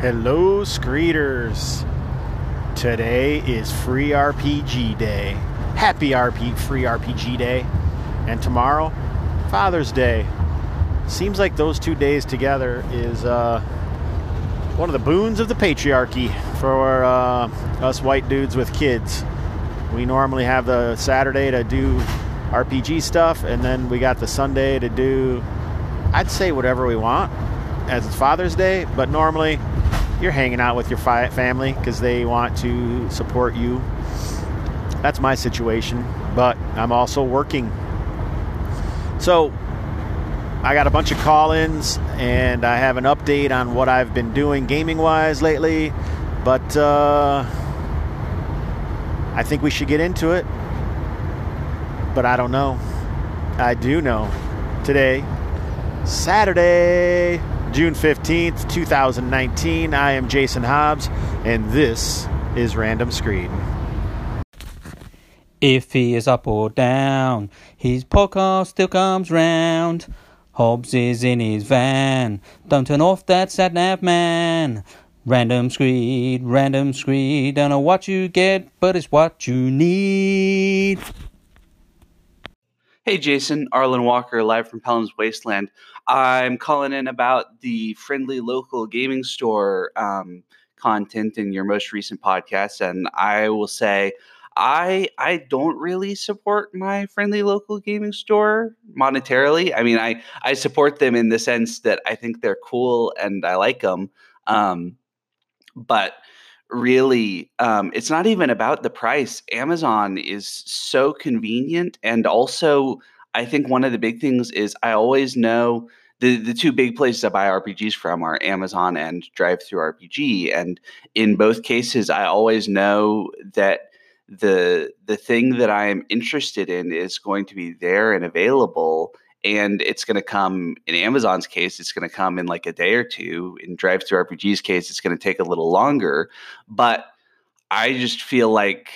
Hello, Screeters. Today is Free RPG Day. Happy Free RPG Day. And tomorrow, Father's Day. Seems like those 2 days together is one of the boons of the patriarchy for us white dudes with kids. We normally have the Saturday to do RPG stuff, and then we got the Sunday to do, I'd say, whatever we want, as it's Father's Day, but normally you're hanging out with your family because they want to support you. That's my situation, but I'm also working. So I got a bunch of call-ins, and I have an update on what I've been doing gaming-wise lately, but I think we should get into it, but I don't know. I do know. Today, Saturday, June 15th, 2019. I am Jason Hobbs, and this is Random Screed. If he is up or down, his podcast still comes round. Hobbs is in his van. Don't turn off that sat-nav, man. Random Screed, don't know what you get, but it's what you need. Hey Jason, Arlen Walker, live from Pelham's Wasteland. I'm calling in about the friendly local gaming store content in your most recent podcast, and I will say I don't really support my friendly local gaming store monetarily. I mean, I support them in the sense that I think they're cool and I like them, but really, it's not even about the price. Amazon is so convenient, and also I think one of the big things is I always know the two big places I buy RPGs from are Amazon and DriveThruRPG, and in both cases, I always know that the thing that I am interested in is going to be there and available. And it's going to come, in Amazon's case, it's going to come in like a day or two. In DriveThruRPG's case, it's going to take a little longer. But I just feel like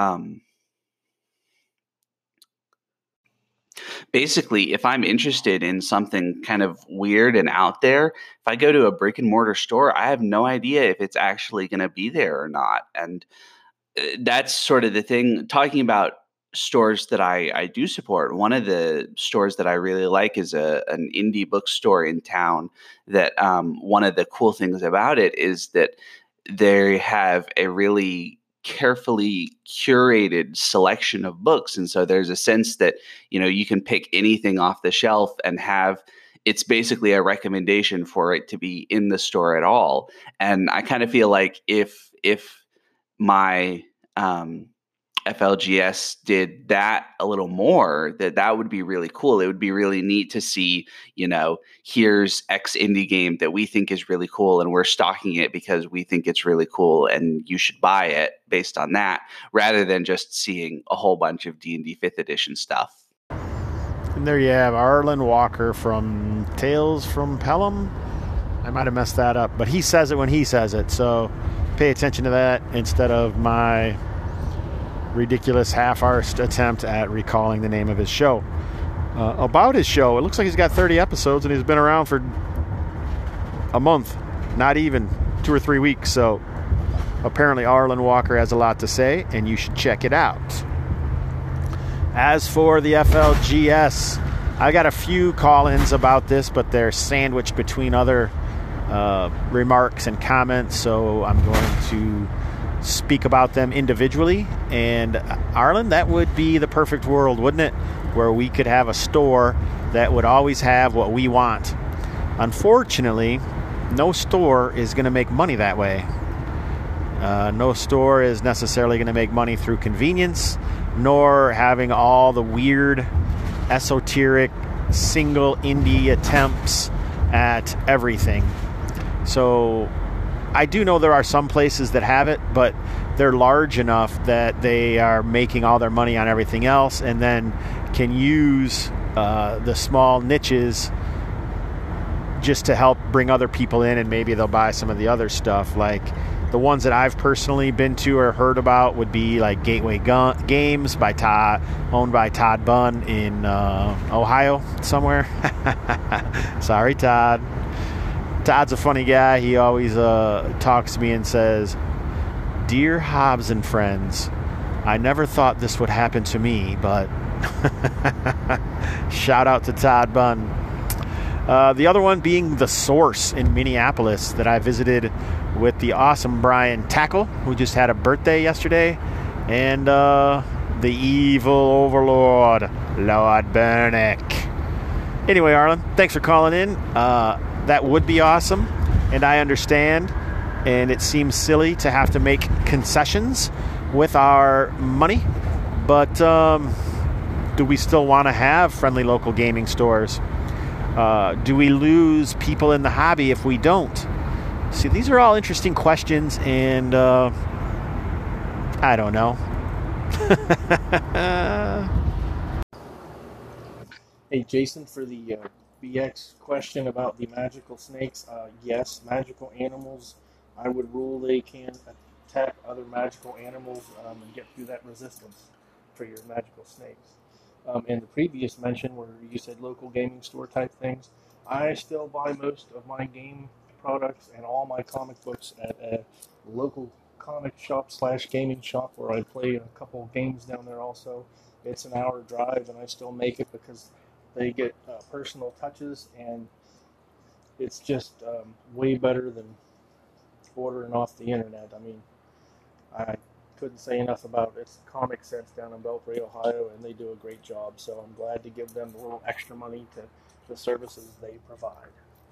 basically, if I'm interested in something kind of weird and out there, if I go to a brick and mortar store, I have no idea if it's actually going to be there or not. And that's sort of the thing. Talking about stores that I do support, one of the stores that I really like is an indie bookstore in town that one of the cool things about it is that they have a really carefully curated selection of books. And so there's a sense that, you know, you can pick anything off the shelf and it's basically a recommendation for it to be in the store at all. And I kind of feel like if my FLGS did that a little more, that would be really cool. It would be really neat to see, you know, here's X indie game that we think is really cool and we're stocking it because we think it's really cool and you should buy it based on that, rather than just seeing a whole bunch of D&D 5th edition stuff. And there you have Arlen Walker from Tales from Pelham. I might have messed that up, but he says it when he says it, so pay attention to that instead of my ridiculous half-arsed attempt at recalling the name of his show. About his show, it looks like he's got 30 episodes and he's been around for a month, not even 2 or 3 weeks. So apparently Arlen Walker has a lot to say, and you should check it out. As for the FLGS, I got a few call-ins about this, but they're sandwiched between other remarks and comments, so I'm going to speak about them individually. And Arlen, that would be the perfect world, wouldn't it? Where we could have a store that would always have what we want. Unfortunately, no store is going to make money that way. No store is necessarily going to make money through convenience, nor having all the weird, esoteric, single indie attempts at everything. So I do know there are some places that have it, but they're large enough that they are making all their money on everything else and then can use the small niches just to help bring other people in, and maybe they'll buy some of the other stuff. Like the ones that I've personally been to or heard about would be like Gateway Games by owned by Todd Bunn in Ohio somewhere. Sorry, Todd. Todd's a funny guy. He always talks to me and says, "Dear Hobbs and friends, I never thought this would happen to me, but..." Shout out to Todd Bunn. The other one being The Source in Minneapolis that I visited with the awesome Brian Tackle, who just had a birthday yesterday, and the evil overlord, Lord Bernick. Anyway, Arlen, thanks for calling in. That would be awesome, and I understand, and it seems silly to have to make concessions with our money, but do we still want to have friendly local gaming stores? Do we lose people in the hobby if we don't? See, these are all interesting questions, and I don't know. Hey, Jason, for the BX question about the magical snakes, yes, magical animals, I would rule they can attack other magical animals and get through that resistance for your magical snakes. In the previous mention where you said local gaming store type things, I still buy most of my game products and all my comic books at a local comic shop / gaming shop where I play a couple games down there also. It's an hour drive and I still make it because they get personal touches, and it's just way better than ordering off the internet. I mean, I couldn't say enough about It's Comic Sense down in Belpre, Ohio, and they do a great job. So I'm glad to give them a little extra money to the services they provide.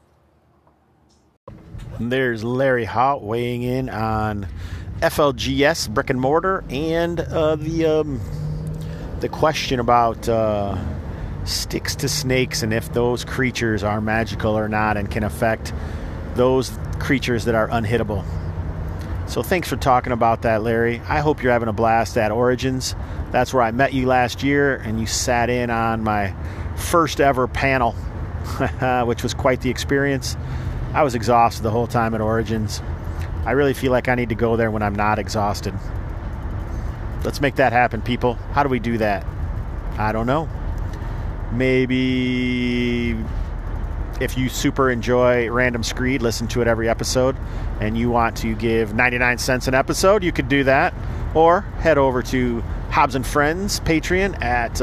There's Larry Haught weighing in on FLGS brick and mortar and the question about sticks to snakes and if those creatures are magical or not and can affect those creatures that are unhittable. So thanks for talking about that, Larry. I hope you're having a blast at Origins. That's where I met you last year, and you sat in on my first ever panel, which was quite the experience. I was exhausted the whole time at Origins. I really feel like I need to go there when I'm not exhausted. Let's make that happen, people. How do we do that? I don't know. Maybe if you super enjoy Random Screed, listen to it every episode, and you want to give 99 cents an episode, you could do that. Or head over to Hobbs and Friends Patreon at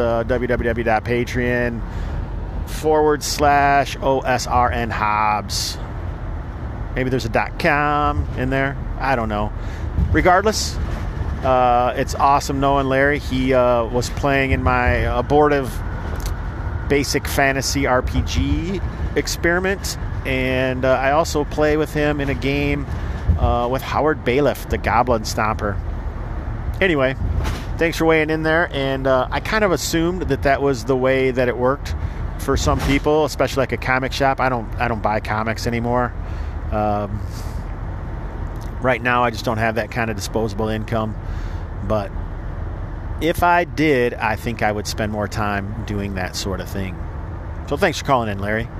www.patreon.com/OSRN Hobbs. Maybe there's a .com in there. I don't know. Regardless, it's awesome knowing Larry. He was playing in my abortive basic fantasy RPG experiment, and I also play with him in a game with Howard Bailiff, the Goblin Stomper. Anyway, thanks for weighing in there, and I kind of assumed that was the way that it worked for some people, especially like a comic shop. I don't buy comics anymore. Right now I just don't have that kind of disposable income, but if I did, I think I would spend more time doing that sort of thing. So thanks for calling in, Larry.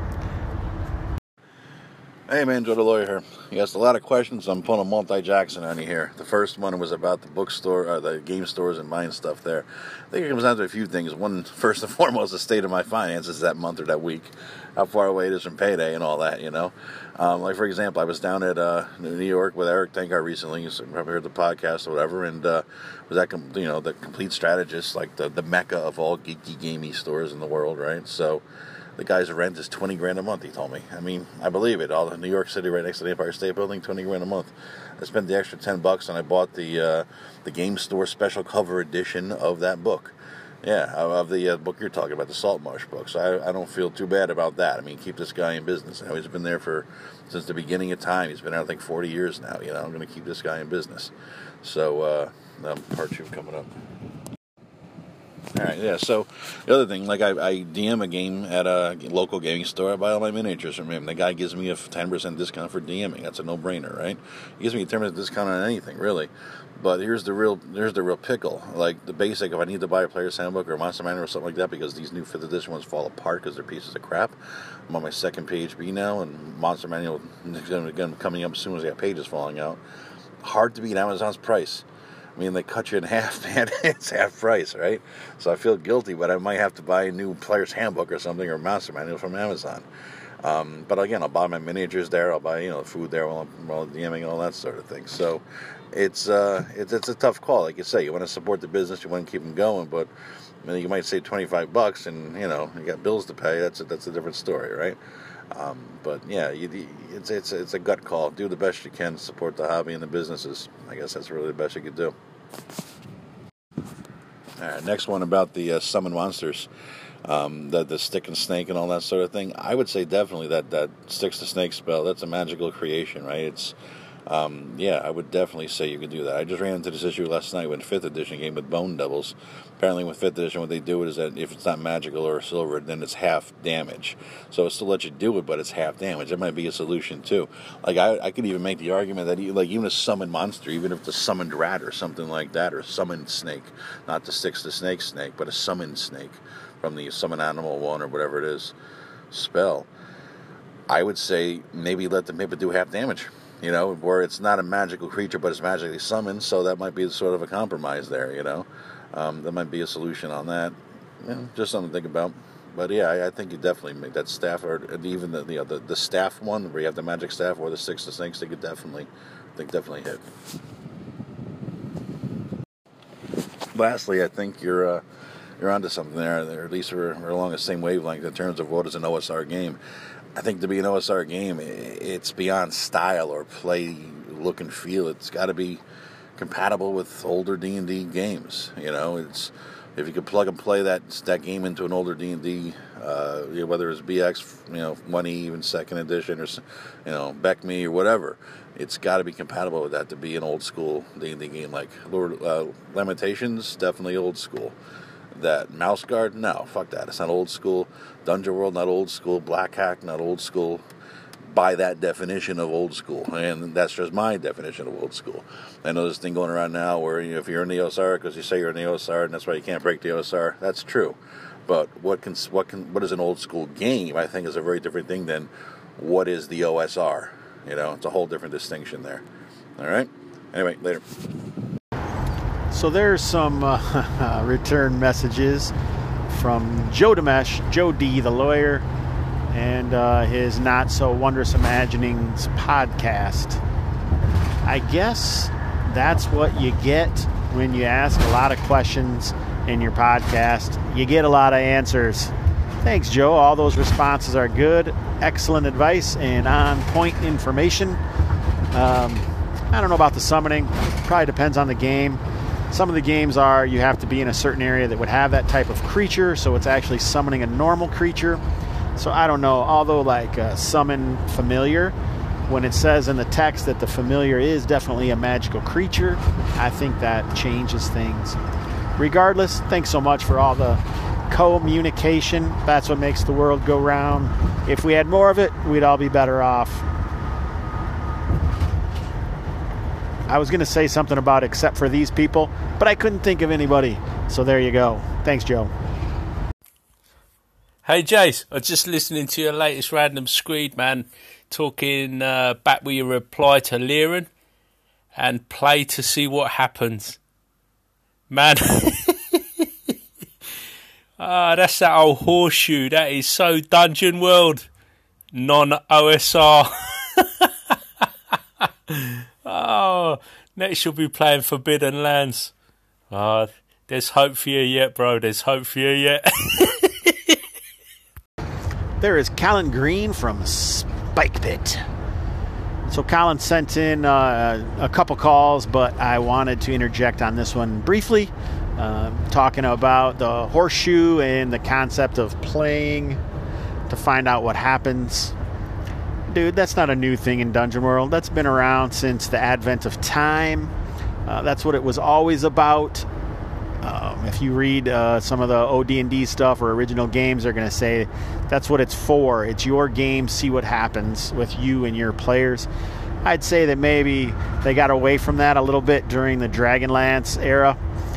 Hey man, Joe the Lawyer here. You asked a lot of questions. I'm pulling a multi-Jackson on you here. The first one was about the bookstore, the game stores and buying stuff there. I think it comes down to a few things. One, first and foremost, the state of my finances that month or that week. How far away it is from payday and all that, you know. Like, for example, I was down at New York with Eric Tankard recently. You probably heard the podcast or whatever. And was that, the complete strategist, like the mecca of all geeky, gamey stores in the world, right? So the guy's rent is $20,000 a month, he told me. I mean, I believe it. All in New York City, right next to the Empire State Building, $20,000 a month. I spent the extra $10 and I bought the Game Store special cover edition of that book. Yeah, of the book you're talking about, the Saltmarsh book. So I don't feel too bad about that. I mean, keep this guy in business. He's been there since the beginning of time. He's been there, I think, 40 years now. I'm going to keep this guy in business. So, part 2 coming up. All right, yeah, so the other thing, like I DM a game at a local gaming store, I buy all my miniatures from him. The guy gives me a 10% discount for DMing. That's a no-brainer, right? He gives me a 10% discount on anything, really. But here's the real pickle. Like the basic, if I need to buy a player's handbook or a Monster Manual or something like that, because these new 5th edition ones fall apart because they're pieces of crap. I'm on my second PHB now, and Monster Manual is going to be coming up as soon as I got pages falling out. Hard to beat Amazon's price. I mean, they cut you in half, man. It's half price, right? So I feel guilty, but I might have to buy a new player's handbook or something, or Monster Manual from Amazon. But again, I'll buy my miniatures there. I'll buy food there while I'm DMing and all that sort of thing. So it's a tough call. Like you say, you want to support the business, you want to keep them going, but you might save $25, and you got bills to pay. That's a different story, right? But yeah, it's a gut call. Do the best you can to support the hobby and the businesses. I guess that's really the best you could do. All right, next one about the summon monsters, the stick and snake and all that sort of thing. I would say definitely that sticks to snake spell. That's a magical creation, right? It's I would definitely say you can do that. I just ran into this issue last night with 5th edition game with Bone Devils. Apparently with 5th edition, what they do is that if it's not magical or silver, then it's half damage. So it still lets you do it, but it's half damage. That might be a solution too. Like I could even make the argument that even a summoned monster, even if it's a summoned rat or something like that, or a summoned snake, not the sticks to snake, but a summoned snake from the summon animal one or whatever it is spell, I would say maybe let them do half damage. Where it's not a magical creature, but it's magically summoned, so that might be sort of a compromise there, There might be a solution on that. Just something to think about. But yeah, I think you definitely make that staff, or even the staff one, where you have the magic staff, or the sticks to snakes, they could definitely hit. Lastly, I think you're onto something there, or at least we're along the same wavelength in terms of what is an OSR game. I think to be an OSR game, it's beyond style or play, look and feel. It's got to be compatible with older D&D games. It's if you could plug and play that game into an older D&D, whether it's BX, 1E, even 2nd edition, or BECMI or whatever, it's got to be compatible with that to be an old school D&D game. Like Lamentations, definitely old school. That Mouse Guard, no, fuck that. It's not old school. Dungeon World, not old school. Black Hack, not old school. By that definition of old school, and that's just my definition of old school. I know this thing going around now where if you're in the OSR because you say you're in the OSR and that's why you can't break the OSR. That's true, but what is an old school game? I think is a very different thing than what is the OSR. It's a whole different distinction there. All right. Anyway, later. So there's some return messages from Joe Demesh, Joe D, the lawyer, and his Not So Wondrous Imaginings podcast. I guess that's what you get when you ask a lot of questions in your podcast. You get a lot of answers. Thanks, Joe. All those responses are good, excellent advice, and on-point information. I don't know about the summoning. Probably depends on the game. Some of the games are you have to be in a certain area that would have that type of creature, so it's actually summoning a normal creature. So I don't know. Although summon familiar, when it says in the text that the familiar is definitely a magical creature, I think that changes things. Regardless, thanks so much for all the communication. That's what makes the world go round. If we had more of it, we'd all be better off. I was going to say something about except for these people, but I couldn't think of anybody. So there you go. Thanks, Joe. Hey, Jace. I was just listening to your latest Random Screed, man. Talking back with your reply to Liren and play to see what happens. Man. That's that old horseshoe. That is so Dungeon World. Non-OSR. Oh, next you'll be playing Forbidden Lands. There's hope for you yet, bro. There's hope for you yet. There is Colin Green from Spike Pit. So Colin sent in a couple calls, but I wanted to interject on this one briefly, talking about the horseshoe and the concept of playing to find out what happens. Dude, that's not a new thing in Dungeon World. That's been around since the advent of time. That's what it was always about. If you read some of the OD&D stuff or original games, they're going to say that's what it's for. It's your game. See what happens with you and your players. I'd say that maybe they got away from that a little bit during the Dragonlance era.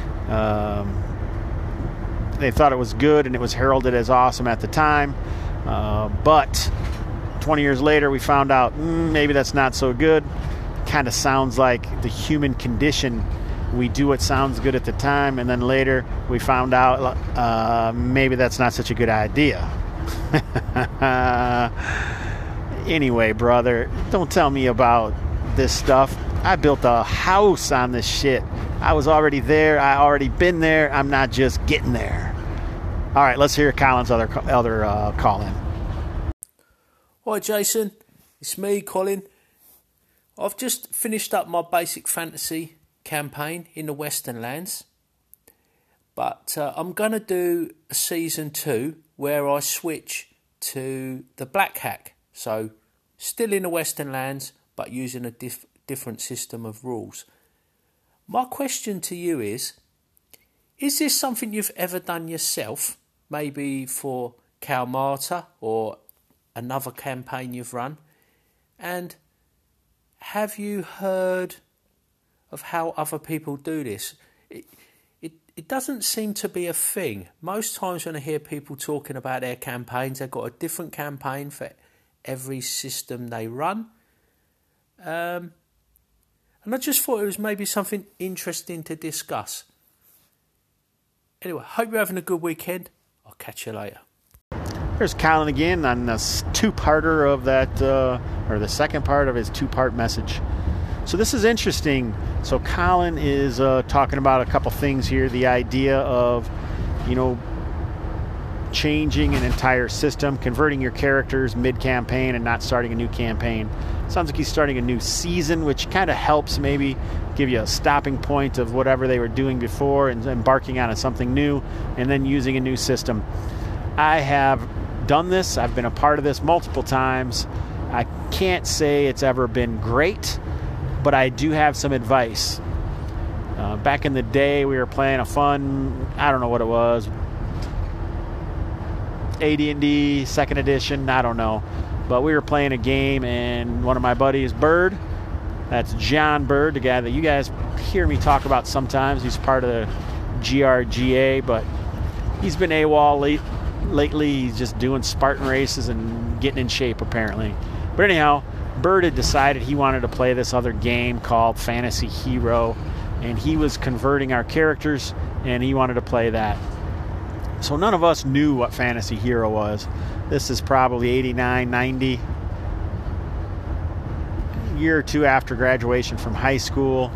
They thought it was good and it was heralded as awesome at the time. But 20 years later, we found out maybe that's not so good. Kind of sounds like the human condition. We do what sounds good at the time, and then later we found out maybe that's not such a good idea. Anyway, brother, don't tell me about this stuff. I built a house on this shit. I was already there. I already been there. I'm not just getting there. All right, let's hear Colin's other call-in. Hi, Jason. It's me, Colin. I've just finished up my basic fantasy campaign in the Western Lands. But I'm going to do a Season 2 where I switch to the Black Hack. So, still in the Western Lands, but using a different system of rules. My question to you is this something you've ever done yourself? Maybe for Kalmata or another campaign you've run? And have you heard of how other people do this? It doesn't seem to be a thing. Most times when I hear people talking about their campaigns, they've got a different campaign for every system they run. And I just thought it was maybe something interesting to discuss. Anyway, hope you're having a good weekend. I'll catch you later. There's Colin again on this two-parter of that, or the second part of his two-part message. So this is interesting. So Colin is talking about a couple things here. The idea of, changing an entire system, converting your characters mid-campaign and not starting a new campaign. Sounds like he's starting a new season, which kind of helps maybe give you a stopping point of whatever they were doing before and embarking on something new and then using a new system. I have done this. I've been a part of this multiple times. I can't say it's ever been great, but I do have some advice. Back in the day, we were playing a fun, I don't know what it was, AD&D, 2nd edition, I don't know. But we were playing a game, and one of my buddies, Bird, that's John Bird, the guy that you guys hear me talk about sometimes. He's part of the GRGA, but he's been AWOL lately. He's just doing Spartan races and getting in shape, apparently. But anyhow, Bird had decided he wanted to play this other game called Fantasy Hero, and he was converting our characters, and he wanted to play that. So none of us knew what Fantasy Hero was. This is probably 89, 90, a year or two after graduation from high school.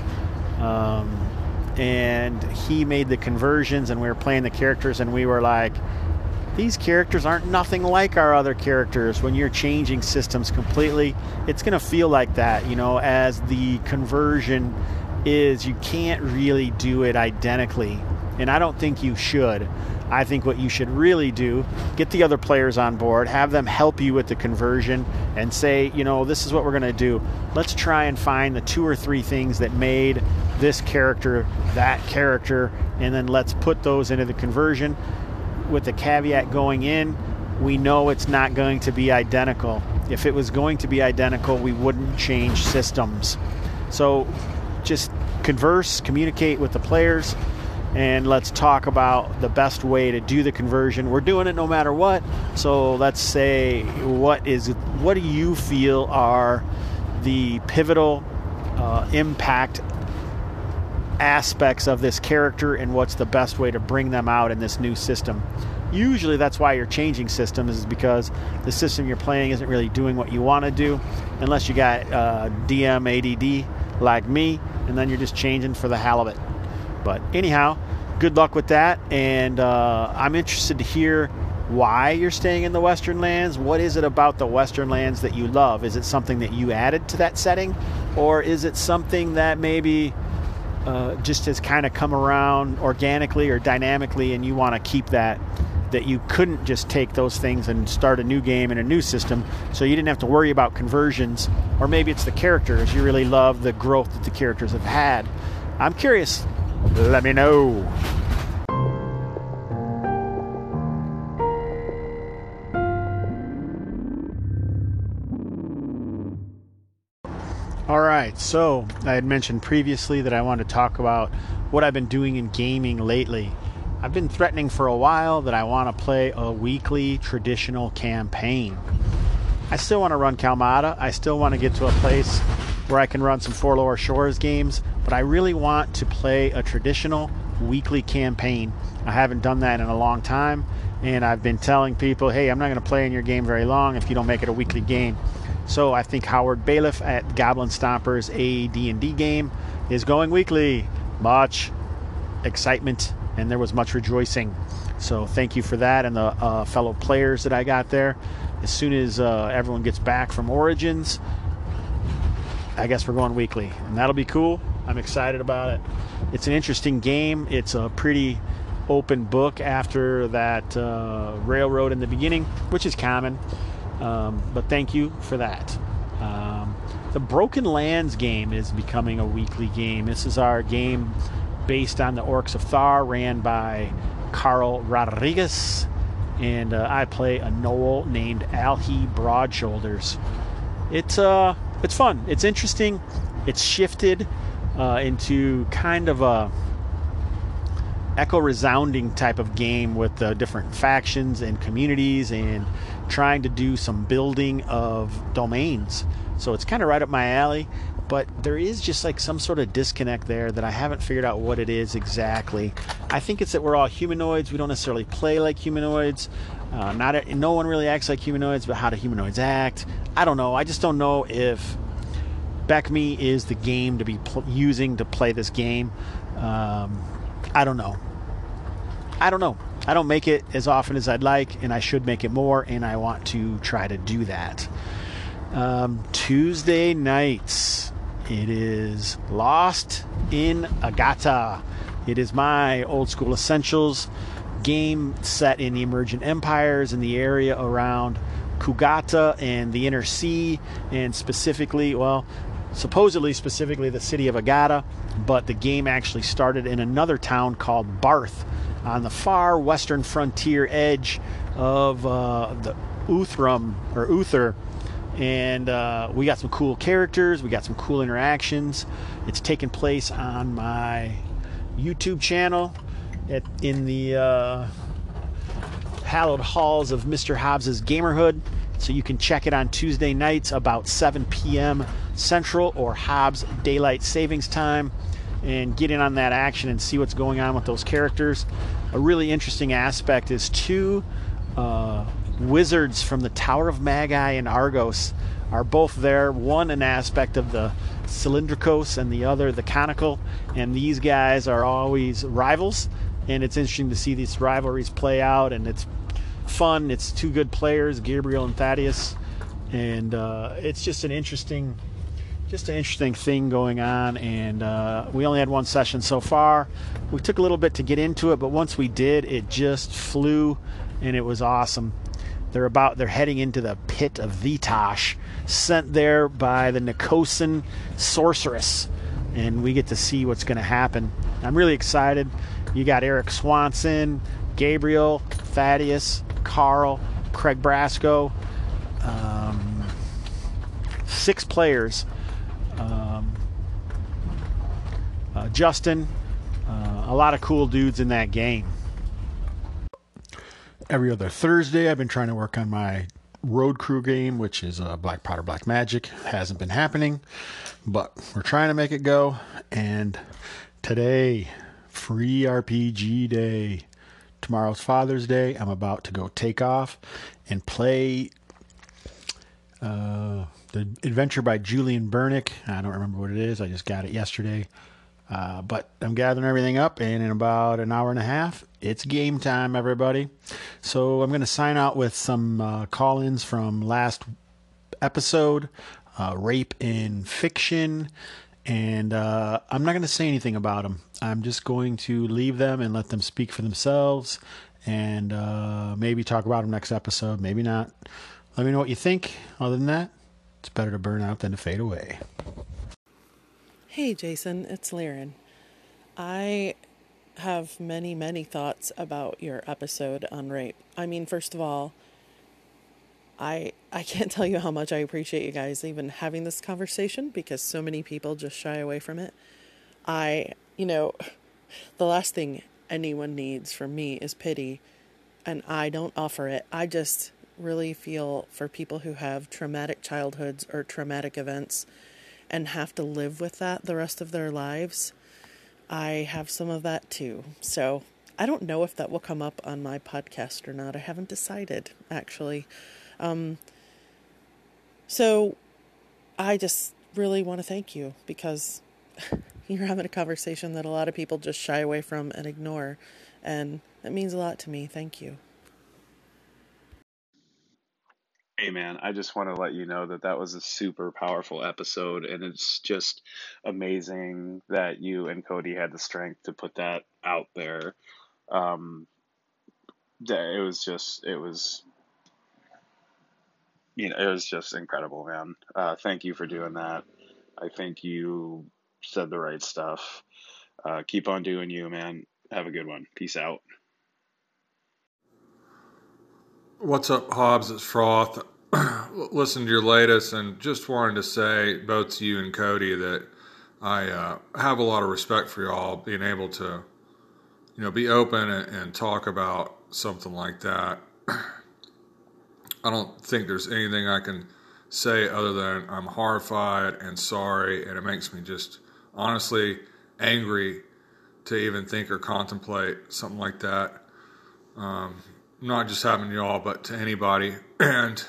And he made the conversions, and we were playing the characters, and we were like, these characters aren't nothing like our other characters. When you're changing systems completely, it's going to feel like that, as the conversion is. You can't really do it identically, and I don't think you should. I think what you should really do, get the other players on board, have them help you with the conversion, and say, this is what we're going to do. Let's try and find the 2 or 3 things that made this character that character, and then let's put those into the conversion. With the caveat going in, we know it's not going to be identical. If it was going to be identical, we wouldn't change systems. So just communicate with the players, and let's talk about the best way to do the conversion. We're doing it no matter what. So let's say, what do you feel are the pivotal impact aspects of this character, and what's the best way to bring them out in this new system? Usually that's why you're changing systems, is because the system you're playing isn't really doing what you want to do, unless you got DM ADD like me, and then you're just changing for the hell of it. But anyhow, good luck with that, and I'm interested to hear why you're staying in the Western Lands. What is it about the Western Lands that you love? Is it something that you added to that setting, or is it something that maybe just has kind of come around organically or dynamically, and you want to keep that you couldn't just take those things and start a new game in a new system, so you didn't have to worry about conversions? Or maybe it's the characters. You really love the growth that the characters have had. I'm curious. Let me know. All right, so I had mentioned previously that I wanted to talk about what I've been doing in gaming lately. I've been threatening for a while that I want to play a weekly traditional campaign. I still want to run Kalmata. I still want to get to a place where I can run some For Lower Shores games, but I really want to play a traditional weekly campaign. I haven't done that in a long time, and I've been telling people, hey, I'm not going to play in your game very long if you don't make it a weekly game. So I think Howard Bailiff at Goblin Stompers AD&D game is going weekly. Much excitement, and there was much rejoicing. So thank you for that, and the fellow players that I got there. As soon as everyone gets back from Origins, I guess we're going weekly, and that'll be cool. I'm excited about it. It's an interesting game. It's a pretty open book after that railroad in the beginning, which is common. But thank you for that. The Broken Lands game is becoming a weekly game. This is our game based on the Orcs of Thar, ran by Carl Rodriguez, and I play a Gnoll named Alhi Broadshoulders. It's fun. It's interesting. It's shifted into kind of a echo-resounding type of game with different factions and communities and trying to do some building of domains. So it's kind of right up my alley, but there is just like some sort of disconnect there that I haven't figured out what it is exactly. I think it's that we're all humanoids. We don't necessarily play like humanoids. No one really acts like humanoids, but how do humanoids act? I don't know. I just don't know if BECME is the game to be using to play this game. I don't know. I don't make it as often as I'd like, and I should make it more, and I want to try to do that. Tuesday nights, it is Lost in Agata. It is my Old School Essentials game set in the Emergent Empires in the area around Kugata and the Inner Sea, and supposedly the city of Agata, but the game actually started in another town called Barth on the far western frontier edge of the Uther. And we got some cool characters. We got some cool interactions. It's taking place on my YouTube channel in the hallowed halls of Mr. Hobbs's Gamerhood. So you can check it on Tuesday nights about 7 p.m. Central or Hobbs Daylight Savings Time and get in on that action and see what's going on with those characters. A really interesting aspect is two wizards from the Tower of Magi and Argos are both there. One an aspect of the cylindricos and the other the conical, and these guys are always rivals, and it's interesting to see these rivalries play out, and it's fun. It's two good players, Gabriel and Thaddeus, and it's just an interesting thing going on. And we only had one session so far. We took a little bit to get into it, but once we did, it just flew, and it was awesome. They're heading into the pit of Vitosh, sent there by the Nicosan sorceress, and we get to see what's going to happen. I'm really excited. You got Eric Swanson, Gabriel, Thaddeus, Carl, Craig Brasco, 6 players, Justin, a lot of cool dudes in that game. Every other Thursday, I've been trying to work on my road crew game, which is Black Powder Black Magic. Hasn't been happening, but we're trying to make it go. And today, free RPG day. Tomorrow's Father's Day. I'm about to go take off and play the adventure by Julian Bernick. I don't remember what it is. I just got it yesterday. But I'm gathering everything up, and in about an hour and a half, it's game time, everybody. So I'm going to sign out with some call-ins from last episode, Rape in Fiction, and I'm not going to say anything about them. I'm just going to leave them and let them speak for themselves, and maybe talk about them next episode, maybe not. Let me know what you think. Other than that, it's better to burn out than to fade away. Hey Jason, it's Liren. I have many, many thoughts about your episode on rape. I mean, first of all, I can't tell you how much I appreciate you guys even having this conversation, because so many people just shy away from it. The last thing anyone needs from me is pity, and I don't offer it. I just really feel for people who have traumatic childhoods or traumatic events and have to live with that the rest of their lives. I have some of that too. So I don't know if that will come up on my podcast or not. I haven't decided, actually. So I just really want to thank you, because you're having a conversation that a lot of people just shy away from and ignore. And it means a lot to me. Thank you. Hey man, I just want to let you know that that was a super powerful episode, and it's just amazing that you and Cody had the strength to put that out there. Um, it was just, it was just incredible, man. Thank you for doing that. I think you said the right stuff. Keep on doing you, man. Have a good one. Peace out. What's up, Hobbs? It's Froth. Listened to your latest and just wanted to say, both to you and Cody, that I have a lot of respect for y'all being able to, be open and talk about something like that. I don't think there's anything I can say other than I'm horrified and sorry, and it makes me just honestly angry to even think or contemplate something like that. Not just happening to y'all, but to anybody. And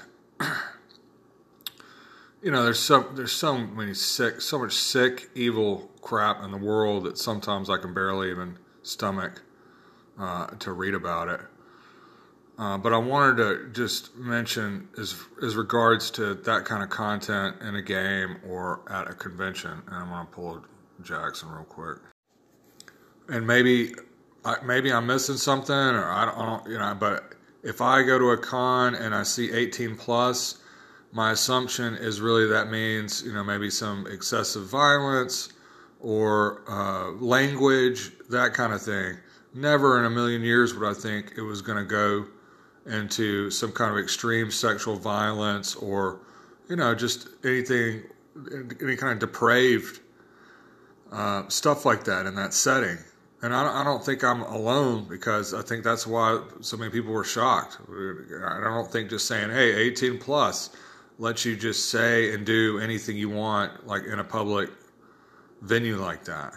there's so much sick, evil crap in the world that sometimes I can barely even stomach to read about it. But I wanted to just mention as regards to that kind of content in a game or at a convention, and I'm going to pull Jackson real quick. And maybe I'm missing something, or I don't, but if I go to a con and I see 18 plus, my assumption is really that means, maybe some excessive violence or language, that kind of thing. Never in a million years would I think it was going to go into some kind of extreme sexual violence or, just anything, any kind of depraved stuff like that in that setting. And I don't think I'm alone, because I think that's why so many people were shocked. I don't think just saying, hey, 18 plus lets you just say and do anything you want, like in a public venue like that.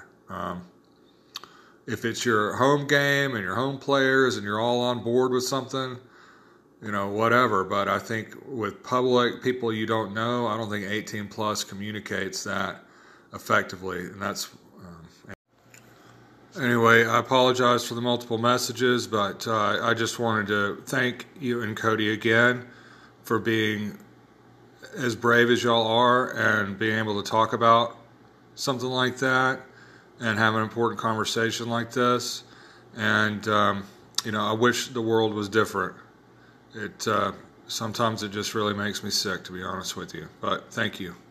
If it's your home game and your home players and you're all on board with something, whatever. But I think with public people you don't know, I don't think 18 plus communicates that effectively. And that's... Anyway, I apologize for the multiple messages, but I just wanted to thank you and Cody again for being as brave as y'all are and being able to talk about something like that and have an important conversation like this. And, I wish the world was different. Sometimes it just really makes me sick, to be honest with you. But thank you.